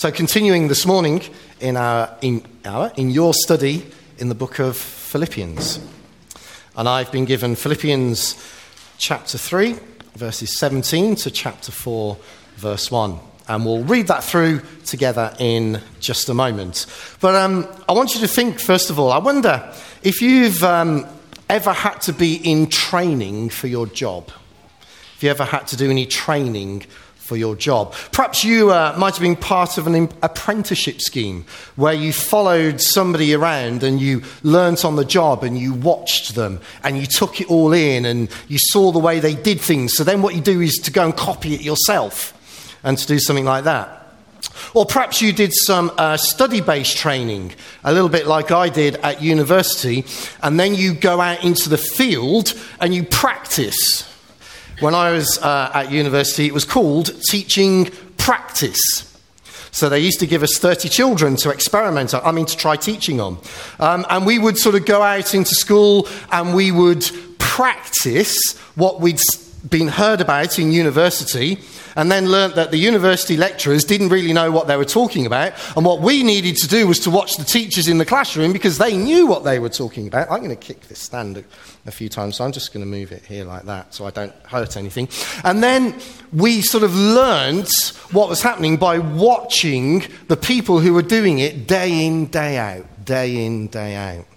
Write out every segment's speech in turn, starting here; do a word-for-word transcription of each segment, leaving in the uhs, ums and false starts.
So continuing this morning in our in our in your study in the book of Philippians. And I've been given Philippians chapter three, verses seventeen to chapter four, verse one. And we'll read that through together in just a moment. But um, I want you to think, first of all, I wonder if you've um, ever had to be in training for your job. If you ever had to do any training for your job. Perhaps you uh, might have been part of an imp- apprenticeship scheme where you followed somebody around and you learnt on the job and you watched them and you took it all in and you saw the way they did things. So then what you do is to go and copy it yourself and to do something like that. Or perhaps you did some uh, study-based training, a little bit like I did at university, and then you go out into the field and you practice. When I was uh, at university, it was called teaching practice. So they used to give us thirty children to experiment on, I mean, to try teaching on. Um, and we would sort of go out into school and we would practice what we'd been heard about in university, and then learnt that the university lecturers didn't really know what they were talking about. And what we needed to do was to watch the teachers in the classroom because they knew what they were talking about. I'm going to kick this stand a, a few times, so I'm just going to move it here like that so I don't hurt anything. And then we sort of learnt what was happening by watching the people who were doing it day in, day out, day in, day out.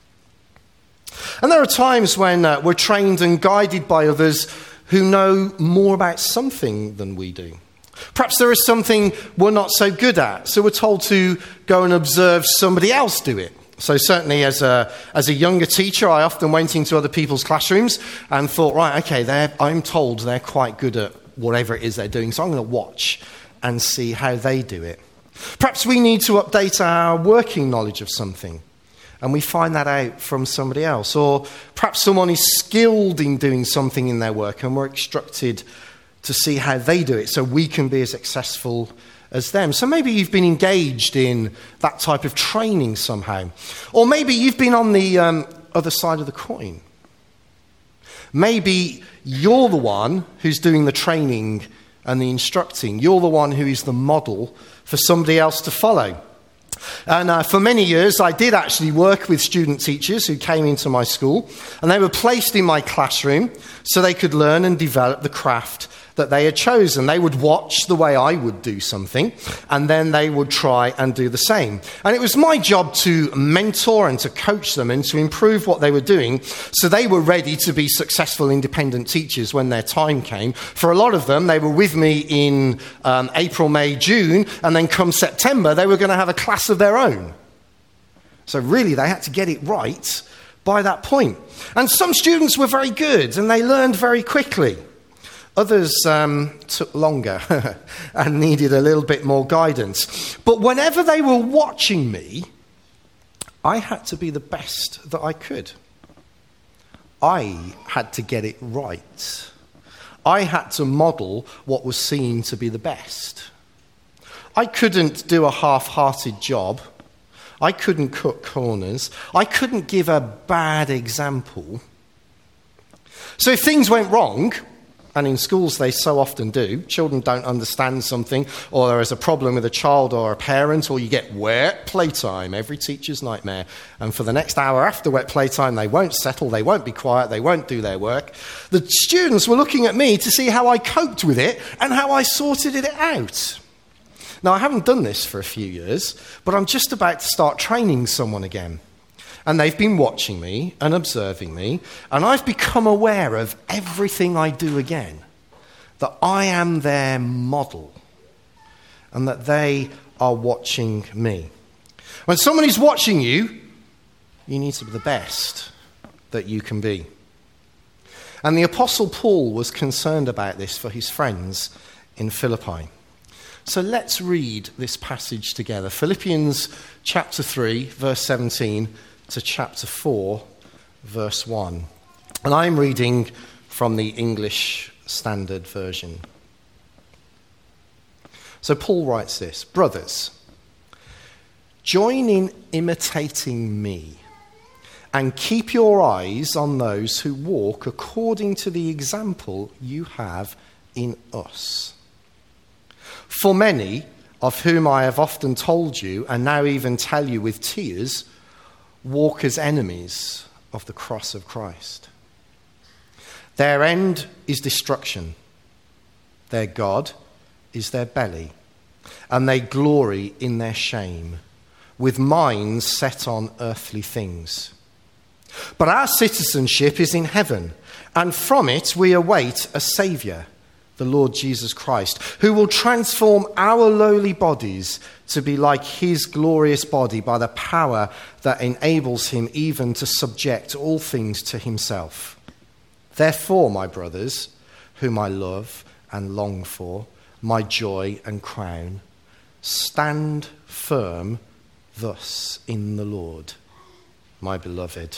And there are times when uh, we're trained and guided by others who know more about something than we do. Perhaps there is something we're not so good at, so we're told to go and observe somebody else do it. So certainly as a as a younger teacher, I often went into other people's classrooms and thought, right, okay, I'm told they're quite good at whatever it is they're doing, so I'm going to watch and see how they do it. Perhaps we need to update our working knowledge of something, and we find that out from somebody else. Or perhaps someone is skilled in doing something in their work and we're instructed to see how they do it so we can be as successful as them. So maybe you've been engaged in that type of training somehow. Or maybe you've been on the um, other side of the coin. Maybe you're the one who's doing the training and the instructing. You're the one who is the model for somebody else to follow. And uh, for many years, I did actually work with student teachers who came into my school, and they were placed in my classroom so they could learn and develop the craft that they had chosen. They would watch the way I would do something, and then they would try and do the same. And it was my job to mentor and to coach them and to improve what they were doing so they were ready to be successful independent teachers when their time came. For a lot of them, they were with me in um, April, May, June, and then come September, they were going to have a class of their own. So really, they had to get it right by that point. And some students were very good, and they learned very quickly. Others um, took longer and needed a little bit more guidance. But whenever they were watching me, I had to be the best that I could. I had to get it right. I had to model what was seen to be the best. I couldn't do a half-hearted job. I couldn't cut corners. I couldn't give a bad example. So if things went wrong, and in schools they so often do, children don't understand something, or there is a problem with a child or a parent, or you get wet playtime, every teacher's nightmare. And for the next hour after wet playtime, they won't settle, they won't be quiet, they won't do their work. The students were looking at me to see how I coped with it and how I sorted it out. Now, I haven't done this for a few years, but I'm just about to start training someone again. And they've been watching me and observing me, and I've become aware of everything I do again, that I am their model, and that they are watching me. When someone is watching you, you need to be the best that you can be. And the Apostle Paul was concerned about this for his friends in Philippi. So let's read this passage together. Philippians chapter three, verse seventeen, to chapter four, verse one. And I'm reading from the English Standard Version. So Paul writes this: Brothers, join in imitating me and keep your eyes on those who walk according to the example you have in us. For many of whom I have often told you, and now even tell you with tears, walk as enemies of the cross of Christ. Their end is destruction. Their God is their belly, and they glory in their shame, with minds set on earthly things. But our citizenship is in heaven, and from it we await a Saviour, the Lord Jesus Christ, who will transform our lowly bodies to be like his glorious body by the power that enables him even to subject all things to himself. Therefore, my brothers, whom I love and long for, my joy and crown, stand firm thus in the Lord, my beloved.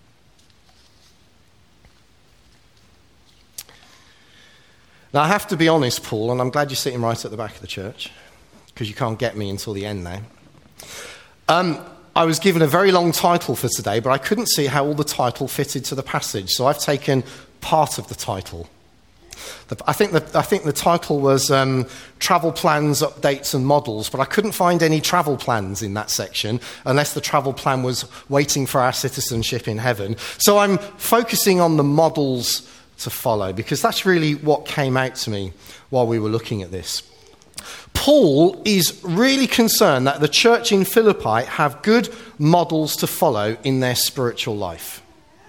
Now, I have to be honest, Paul, and I'm glad you're sitting right at the back of the church, because you can't get me until the end now. Um, I was given a very long title for today, but I couldn't see how all the title fitted to the passage, so I've taken part of the title. The, I, think the, I think the title was um, Travel Plans, Updates and Models, but I couldn't find any travel plans in that section, unless the travel plan was waiting for our citizenship in heaven. So I'm focusing on the models to follow, because that's really what came out to me while we were looking at this. Paul is really concerned that the church in Philippi have good models to follow in their spiritual life.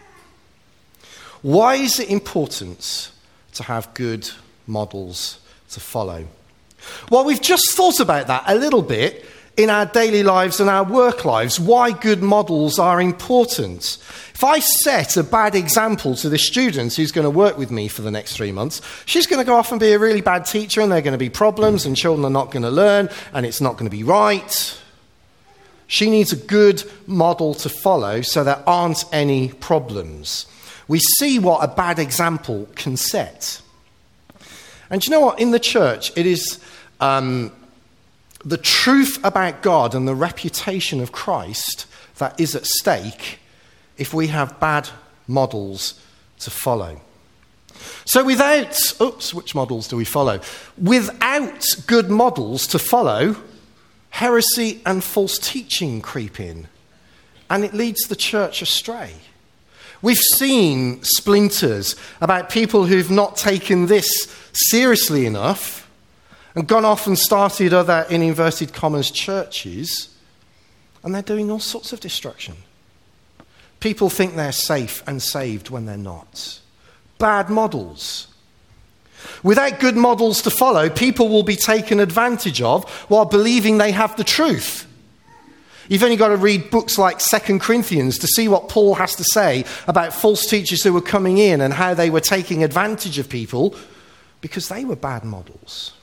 Why is it important to have good models to follow? Well, we've just thought about that a little bit in our daily lives and our work lives, why good models are important. If I set a bad example to the student who's going to work with me for the next three months, she's going to go off and be a really bad teacher, and there are going to be problems, and children are not going to learn, and it's not going to be right. She needs a good model to follow so there aren't any problems. We see what a bad example can set. And do you know what? In the church, it is um, the truth about God and the reputation of Christ that is at stake if we have bad models to follow. So without, oops, which models do we follow? Without good models to follow, heresy and false teaching creep in, and it leads the church astray. We've seen splinters about people who've not taken this seriously enough and gone off and started other, in inverted commas, churches, and they're doing all sorts of destruction. People think they're safe and saved when they're not. Bad models. Without good models to follow, people will be taken advantage of while believing they have the truth. You've only got to read books like Second Corinthians to see what Paul has to say about false teachers who were coming in and how they were taking advantage of people because they were bad models.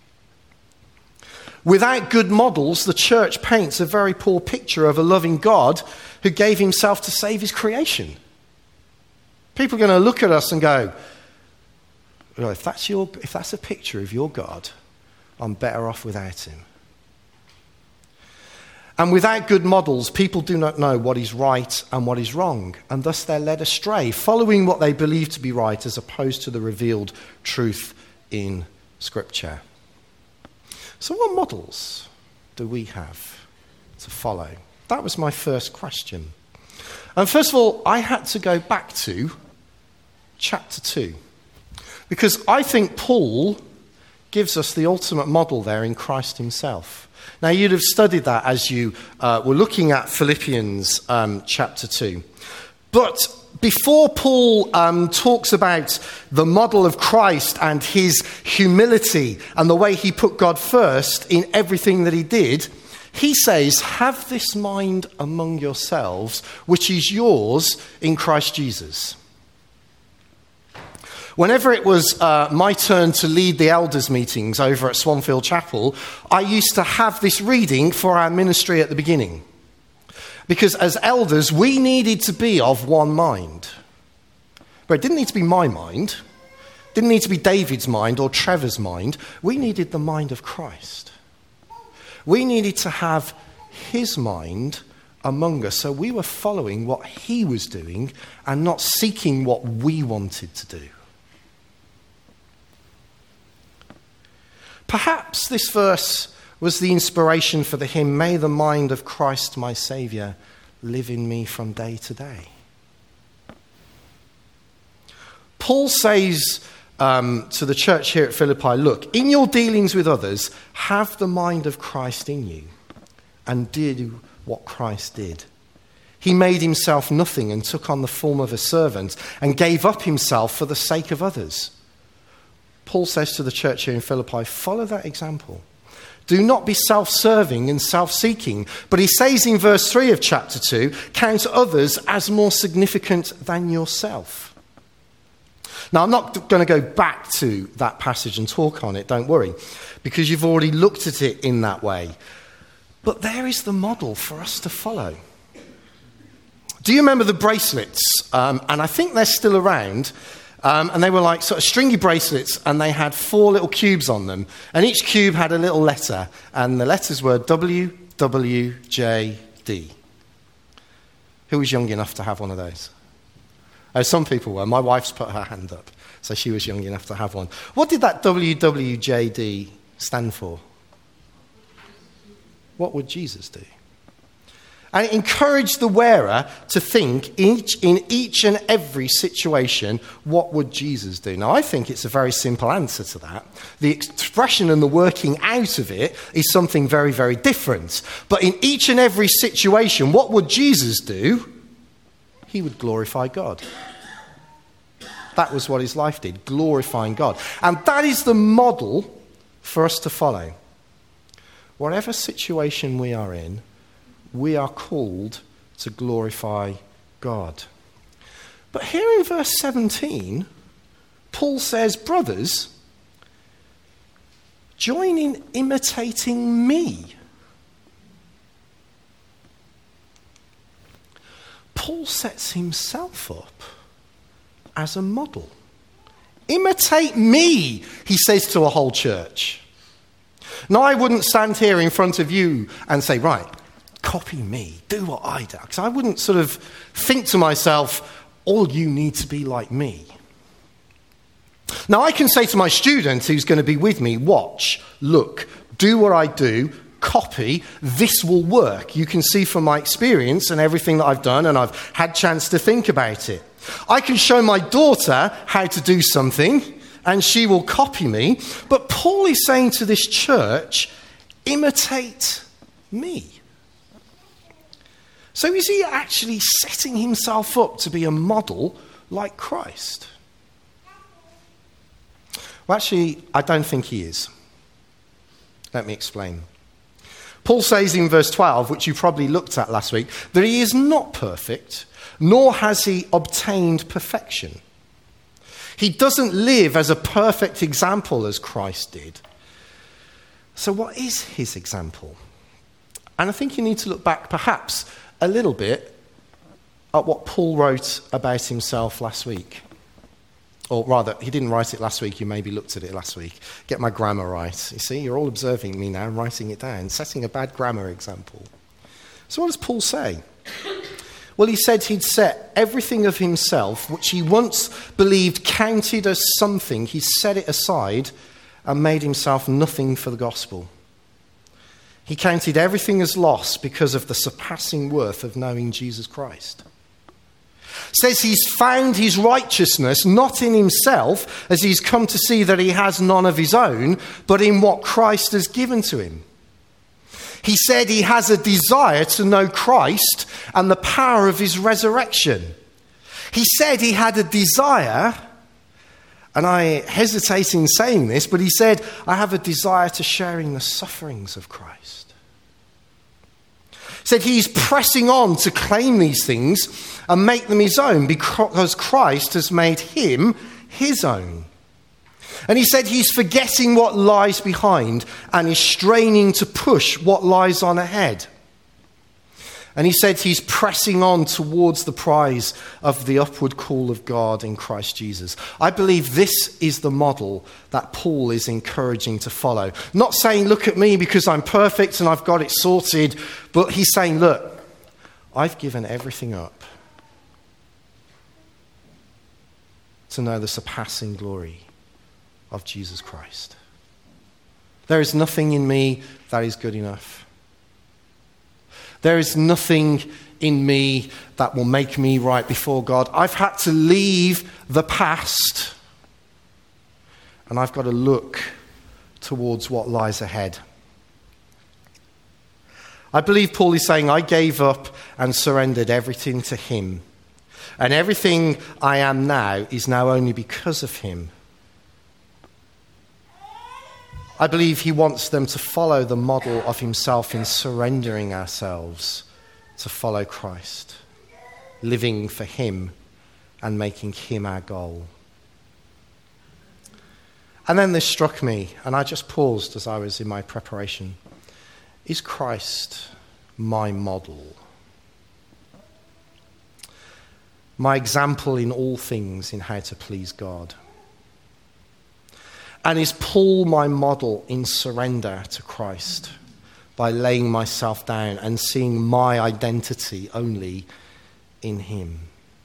Without good models, the church paints a very poor picture of a loving God who gave himself to save his creation. People are going to look at us and go, well, if that's your, if that's a picture of your God, I'm better off without him. And without good models, people do not know what is right and what is wrong, and thus they're led astray, following what they believe to be right as opposed to the revealed truth in Scripture. So what models do we have to follow? That was my first question. And first of all, I had to go back to chapter two, because I think Paul gives us the ultimate model there in Christ himself. Now, you'd have studied that as you uh, were looking at Philippians um, chapter two. But before Paul um, talks about the model of Christ and his humility and the way he put God first in everything that he did, he says, have this mind among yourselves, which is yours in Christ Jesus. Whenever it was uh, my turn to lead the elders' meetings over at Swanfield Chapel, I used to have this reading for our ministry at the beginning. Because as elders, we needed to be of one mind. But it didn't need to be my mind. It didn't need to be David's mind or Trevor's mind. We needed the mind of Christ. We needed to have his mind among us. So we were following what he was doing and not seeking what we wanted to do. Perhaps this verse was the inspiration for the hymn, "May the mind of Christ my Saviour live in me from day to day." Paul says um, to the church here at Philippi, look, in your dealings with others, have the mind of Christ in you and do what Christ did. He made himself nothing and took on the form of a servant and gave up himself for the sake of others. Paul says to the church here in Philippi, follow that example. Do not be self-serving and self-seeking. But he says in verse three of chapter two, count others as more significant than yourself. Now, I'm not going to go back to that passage and talk on it, don't worry, because you've already looked at it in that way. But there is the model for us to follow. Do you remember the bracelets? Um, and I think they're still around. Um, and they were like sort of stringy bracelets, and they had four little cubes on them. And each cube had a little letter. And the letters were W, W, J, D. Who was young enough to have one of those? Oh, some people were. My wife's put her hand up. So she was young enough to have one. What did that W, W, J, D stand for? What would Jesus do? And it encouraged the wearer to think each, in each and every situation, what would Jesus do? Now, I think it's a very simple answer to that. The expression and the working out of it is something very, very different. But in each and every situation, what would Jesus do? He would glorify God. That was what his life did, glorifying God. And that is the model for us to follow. Whatever situation we are in, we are called to glorify God. But here in verse seventeen, Paul says, brothers, join in imitating me. Paul sets himself up as a model. Imitate me, he says to a whole church. Now, I wouldn't stand here in front of you and say, right, copy me, do what I do. Because I wouldn't sort of think to myself, all you need to be like me. Now, I can say to my student who's going to be with me, watch, look, do what I do, copy, this will work. You can see from my experience and everything that I've done, and I've had chance to think about it. I can show my daughter how to do something, and she will copy me. But Paul is saying to this church, imitate me. So is he actually setting himself up to be a model like Christ? Well, actually, I don't think he is. Let me explain. Paul says in verse twelve, which you probably looked at last week, that he is not perfect, nor has he obtained perfection. He doesn't live as a perfect example as Christ did. So what is his example? And I think you need to look back perhaps a little bit at what Paul wrote about himself last week. Or rather, he didn't write it last week, you maybe looked at it last week. Get my grammar right. You see, you're all observing me now, writing it down, setting a bad grammar example. So what does Paul say? Well, he said he'd set everything of himself, which he once believed counted as something, he set it aside and made himself nothing for the gospel. He counted everything as loss because of the surpassing worth of knowing Jesus Christ. Says he's found his righteousness not in himself, as he's come to see that he has none of his own, but in what Christ has given to him. He said he has a desire to know Christ and the power of his resurrection. He said he had a desire, and I hesitate in saying this, but he said, I have a desire to share in the sufferings of Christ. He said he's pressing on to claim these things and make them his own because Christ has made him his own. And he said he's forgetting what lies behind and is straining to push what lies on ahead. And he said he's pressing on towards the prize of the upward call of God in Christ Jesus. I believe this is the model that Paul is encouraging to follow. Not saying, look at me because I'm perfect and I've got it sorted, but he's saying, look, I've given everything up to know the surpassing glory of Jesus Christ. There is nothing in me that is good enough. There is nothing in me that will make me right before God. I've had to leave the past, and I've got to look towards what lies ahead. I believe Paul is saying, I gave up and surrendered everything to him. And everything I am now is now only because of him. I believe he wants them to follow the model of himself in surrendering ourselves to follow Christ, living for him and making him our goal. And then this struck me, and I just paused as I was in my preparation. Is Christ my model? My example in all things in how to please God? And is Paul my model in surrender to Christ by laying myself down and seeing my identity only in him?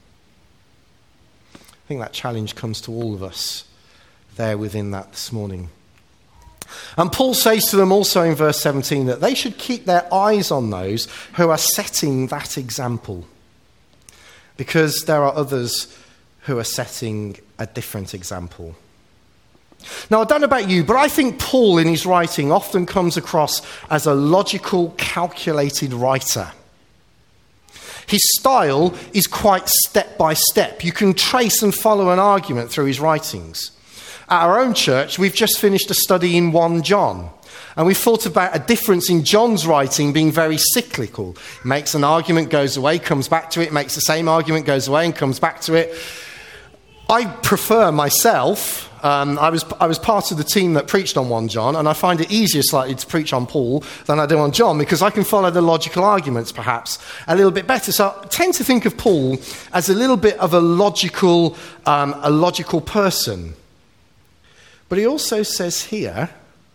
I think that challenge comes to all of us there within that this morning. And Paul says to them also in verse seventeen that they should keep their eyes on those who are setting that example, because there are others who are setting a different example. Now, I don't know about you, but I think Paul in his writing often comes across as a logical, calculated writer. His style is quite step by step. You can trace and follow an argument through his writings. At our own church, we've just finished a study in First John, and we've thought about a difference in John's writing being very cyclical. He makes an argument, goes away, comes back to it, makes the same argument, goes away and comes back to it. I prefer myself, um, I was I was part of the team that preached on First John, and I find it easier slightly to preach on Paul than I do on John, because I can follow the logical arguments perhaps a little bit better. So I tend to think of Paul as a little bit of a logical, um, a logical person. But he also says here,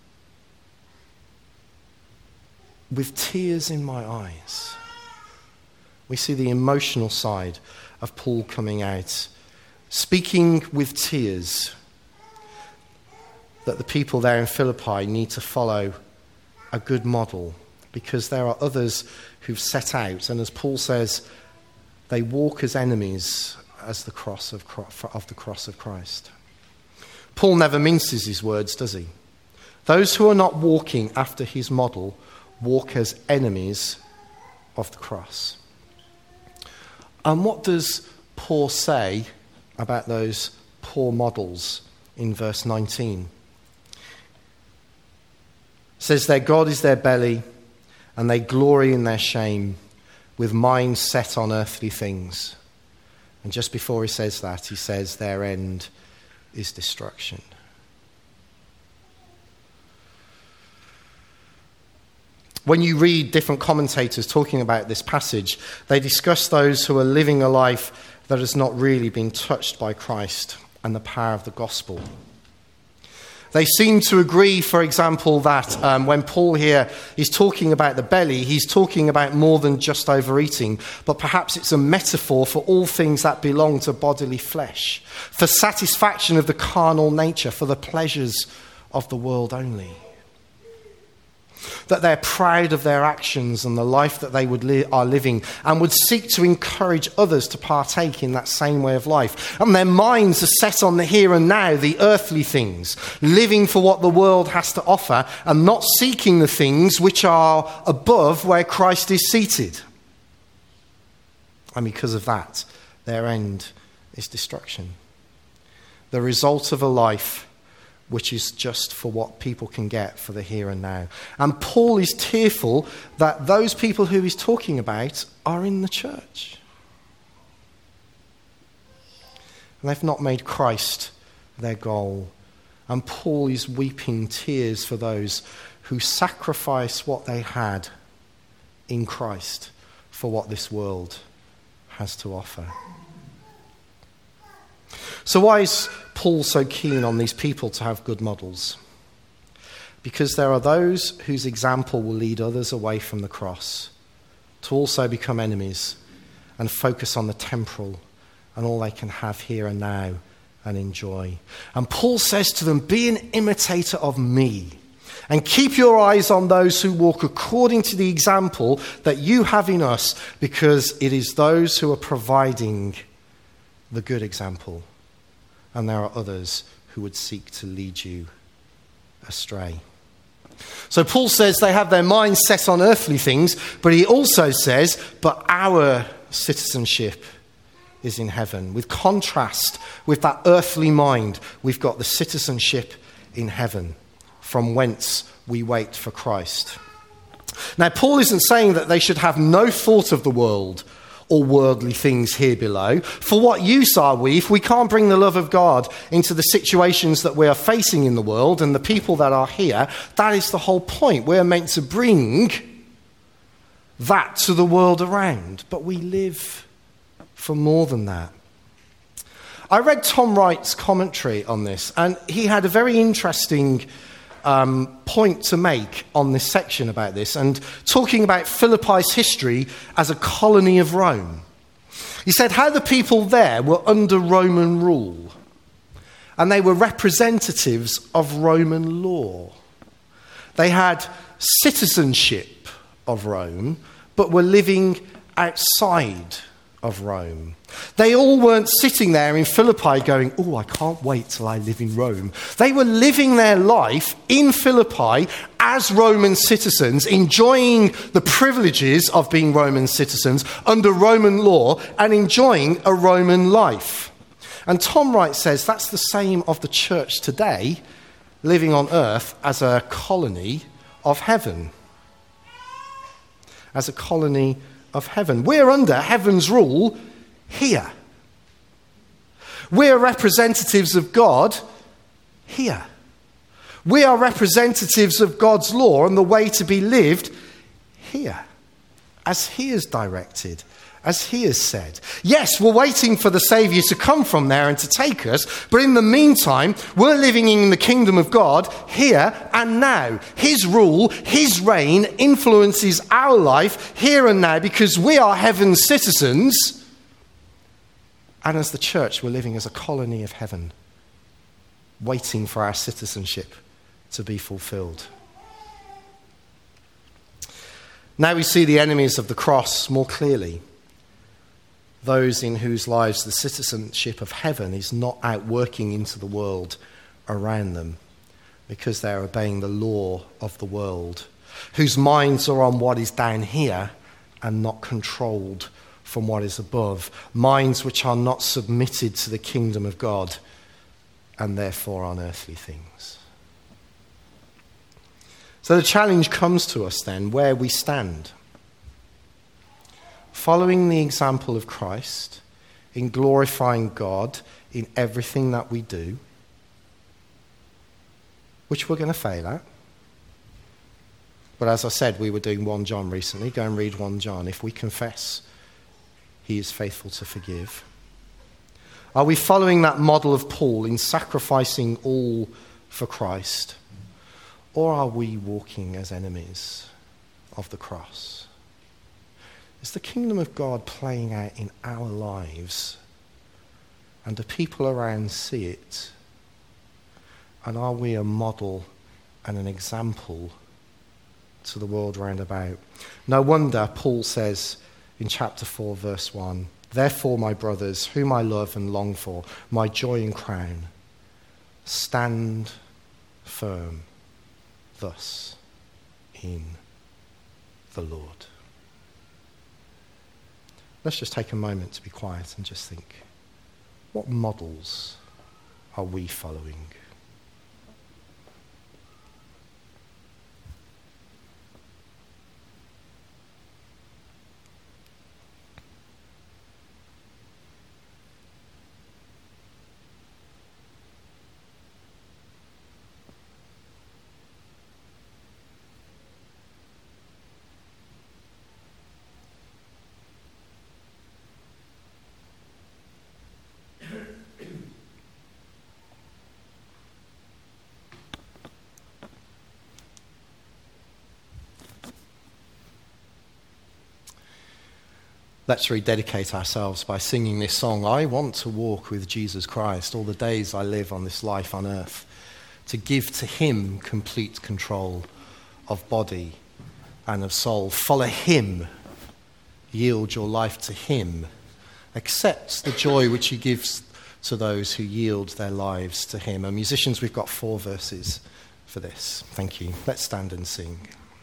with tears in my eyes. We see the emotional side of Paul coming out, speaking with tears, that the people there in Philippi need to follow a good model, because there are others who've set out, and as Paul says, they walk as enemies as the cross of, of the cross of Christ. Paul never minces his words, does he? Those who are not walking after his model walk as enemies of the cross. And what does Paul say about those poor models in verse nineteen? It says, their God is their belly, and they glory in their shame, with minds set on earthly things. And just before he says that, he says their end is destruction. When you read different commentators talking about this passage, they discuss those who are living a life that has not really been touched by Christ and the power of the gospel. They seem to agree, for example, that um, when Paul here is talking about the belly, he's talking about more than just overeating, but perhaps it's a metaphor for all things that belong to bodily flesh, for satisfaction of the carnal nature, for the pleasures of the world only. That they're proud of their actions and the life that they would li- are living, and would seek to encourage others to partake in that same way of life. And their minds are set on the here and now, the earthly things, living for what the world has to offer and not seeking the things which are above where Christ is seated. And because of that, their end is destruction. The result of a life which is just for what people can get for the here and now. And Paul is tearful that those people who he's talking about are in the church. And they've not made Christ their goal. And Paul is weeping tears for those who sacrifice what they had in Christ for what this world has to offer. So why is Paul so keen on these people to have good models? Because there are those whose example will lead others away from the cross to also become enemies and focus on the temporal and all they can have here and now and enjoy. And Paul says to them, be an imitator of me. And keep your eyes on those who walk according to the example that you have in us, because it is those who are providing the good example. And there are others who would seek to lead you astray. So Paul says they have their minds set on earthly things, but he also says, but our citizenship is in heaven. With contrast with that earthly mind, we've got the citizenship in heaven, from whence we wait for Christ. Now, Paul isn't saying that they should have no thought of the world or worldly things here below. For what use are we if we can't bring the love of God into the situations that we are facing in the world and the people that are here? That is the whole point. We're meant to bring that to the world around. But we live for more than that. I read Tom Wright's commentary on this, and he had a very interesting um, point to make on this section about this, and talking about Philippi's history as a colony of Rome. He said how the people there were under Roman rule, and they were representatives of Roman law. They had citizenship of Rome, but were living outside of Rome. They all weren't sitting there in Philippi going, oh, I can't wait till I live in Rome. They were living their life in Philippi as Roman citizens, enjoying the privileges of being Roman citizens under Roman law and enjoying a Roman life. And Tom Wright says that's the same of the church today, living on earth as a colony of heaven. As a colony of heaven. We're under heaven's rule here. We're representatives of God here. We are representatives of God's law and the way to be lived here, as he has directed, as he has said. Yes, we're waiting for the Saviour to come from there and to take us, but in the meantime, we're living in the kingdom of God here and now. His rule, his reign influences our life here and now because we are heaven's citizens. And as the church, we're living as a colony of heaven, waiting for our citizenship to be fulfilled. Now we see the enemies of the cross more clearly. Those in whose lives the citizenship of heaven is not outworking into the world around them because they're obeying the law of the world, whose minds are on what is down here and not controlled from what is above, minds which are not submitted to the kingdom of God and therefore on earthly things. So the challenge comes to us then where we stand. Following the example of Christ in glorifying God in everything that we do, which we're going to fail at. But as I said, we were doing First John recently. Go and read First John. If we confess, he is faithful to forgive. Are we following that model of Paul in sacrificing all for Christ? Or are we walking as enemies of the cross? Is the kingdom of God playing out in our lives? And do people around see it? And are we a model and an example to the world round about? No wonder Paul says in chapter four, verse one, therefore, my brothers, whom I love and long for, my joy and crown, stand firm thus in the Lord. Let's just take a moment to be quiet and just think, what models are we following? Let's rededicate ourselves by singing this song. I want to walk with Jesus Christ all the days I live on this life on earth, to give to him complete control of body and of soul. Follow him. Yield your life to him. Accept the joy which he gives to those who yield their lives to him. And musicians, we've got four verses for this. Thank you. Let's stand and sing.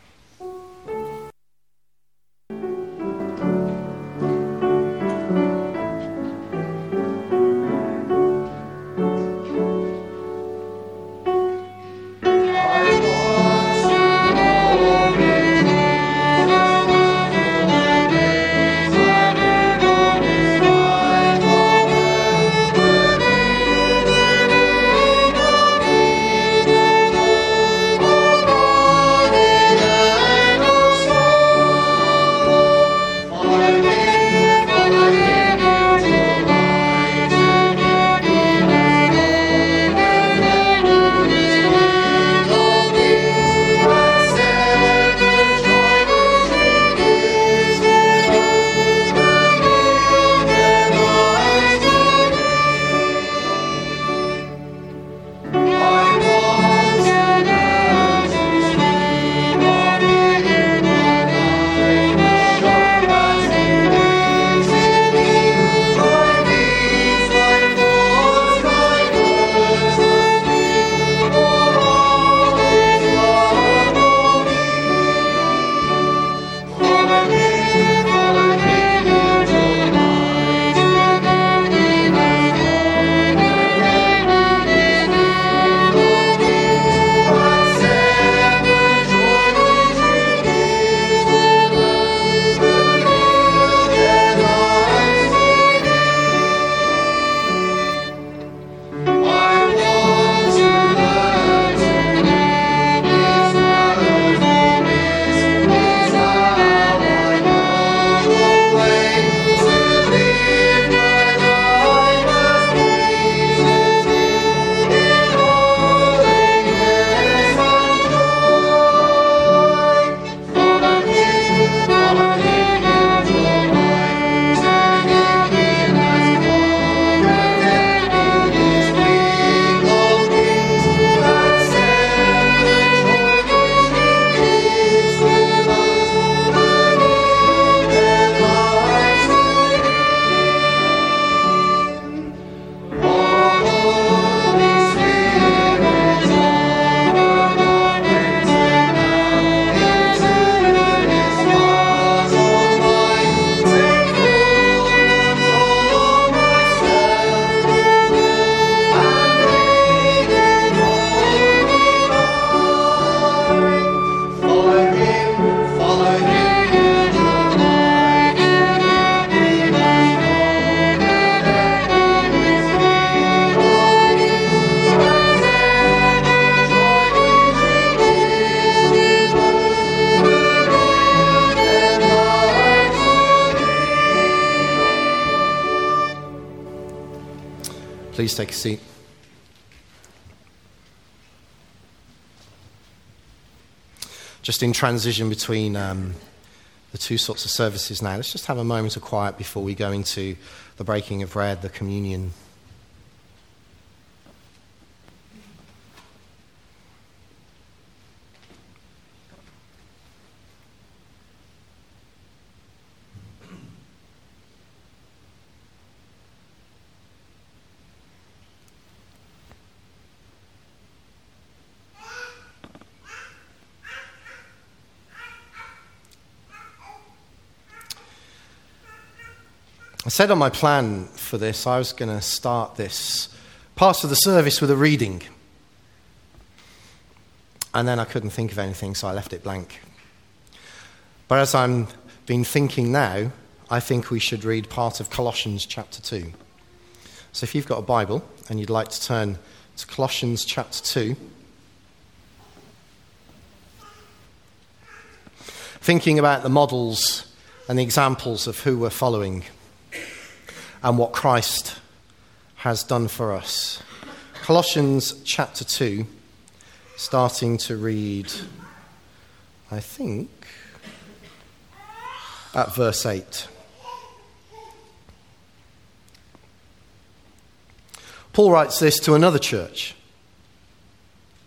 Please take a seat. Just in transition between um, the two sorts of services now, let's just have a moment of quiet before we go into the breaking of bread, the communion. I said on my plan for this, I was going to start this part of the service with a reading. And then I couldn't think of anything, so I left it blank. But as I'm been thinking now, I think we should read part of Colossians chapter two. So if you've got a Bible and you'd like to turn to Colossians chapter two, thinking about the models and the examples of who we're following and what Christ has done for us. Colossians chapter two, starting to read, I think, at verse eight. Paul writes this to another church.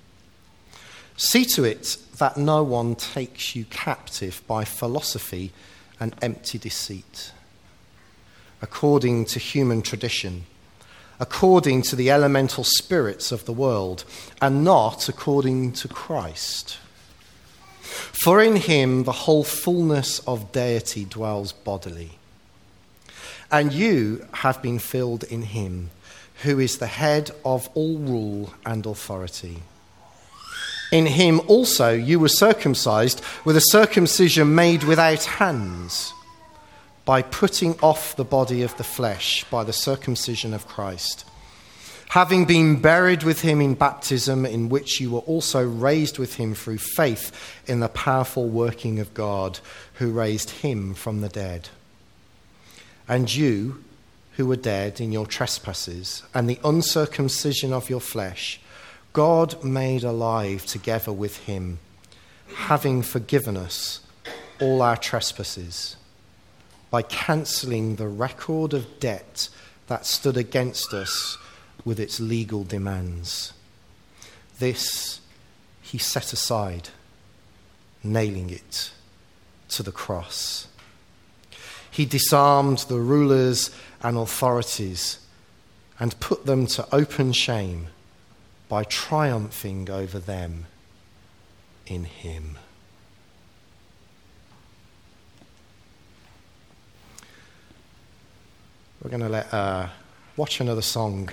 See to it that no one takes you captive by philosophy and empty deceit, according to human tradition, according to the elemental spirits of the world, and not according to Christ. For in him the whole fullness of deity dwells bodily. And you have been filled in him, who is the head of all rule and authority. In him also you were circumcised with a circumcision made without hands, by putting off the body of the flesh by the circumcision of Christ, having been buried with him in baptism, in which you were also raised with him through faith in the powerful working of God, who raised him from the dead. And you, who were dead in your trespasses and the uncircumcision of your flesh, God made alive together with him, having forgiven us all our trespasses, by cancelling the record of debt that stood against us with its legal demands. This he set aside, nailing it to the cross. He disarmed the rulers and authorities and put them to open shame by triumphing over them in him. We're going to let uh, watch another song.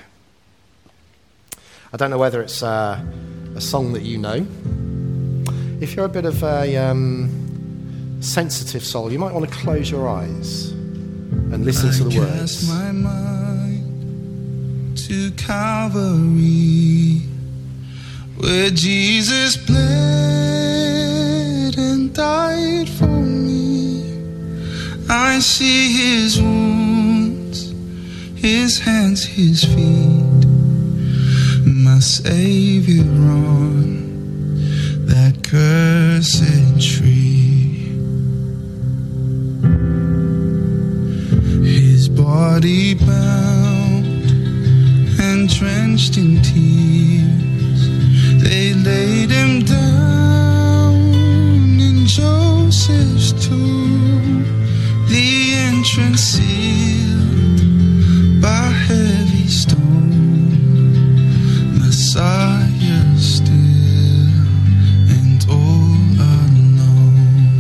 I don't know whether it's uh, a song that you know. If you're a bit of a um, sensitive soul, you might want to close your eyes and listen I to the cast words. My mind to Calvary, where Jesus bled and died for me. I see his wounds, his hands, his feet, my Savior on that cursed tree. His body bound and drenched in tears, they laid him down in Joseph's tomb, the entrance sealed by heavy stone, Messiah still and all unknown.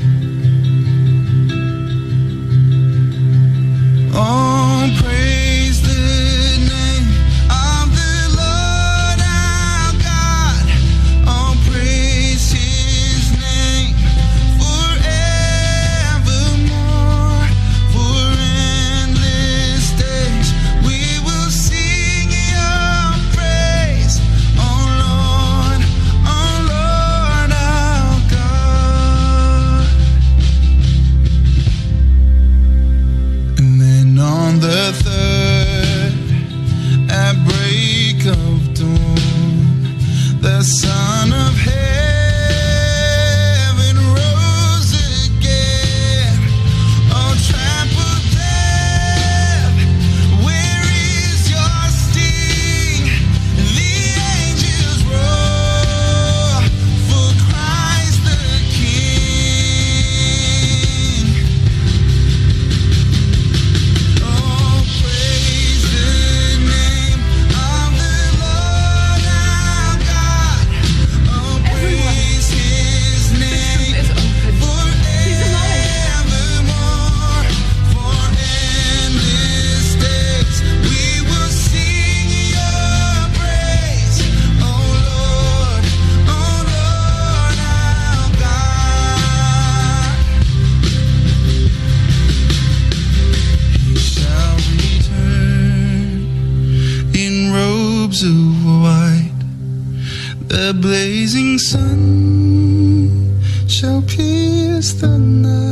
Oh, praise the name of the Lord our God. Oh, praise his name forevermore. For endless days we will sing your praise. Oh Lord, oh Lord our God. And then on the third, at break of dawn, the Son of Heaven rose again. Oh, trampled death, where is your sting? The angels roar for Christ the King. Oh, praise the name of the Lord our God. Oh, praise his name It's open. forevermore. For endless days we will sing your praise. Oh Lord, oh Lord our God. He shall return in robes of white. The blazing sun shall pierce the night.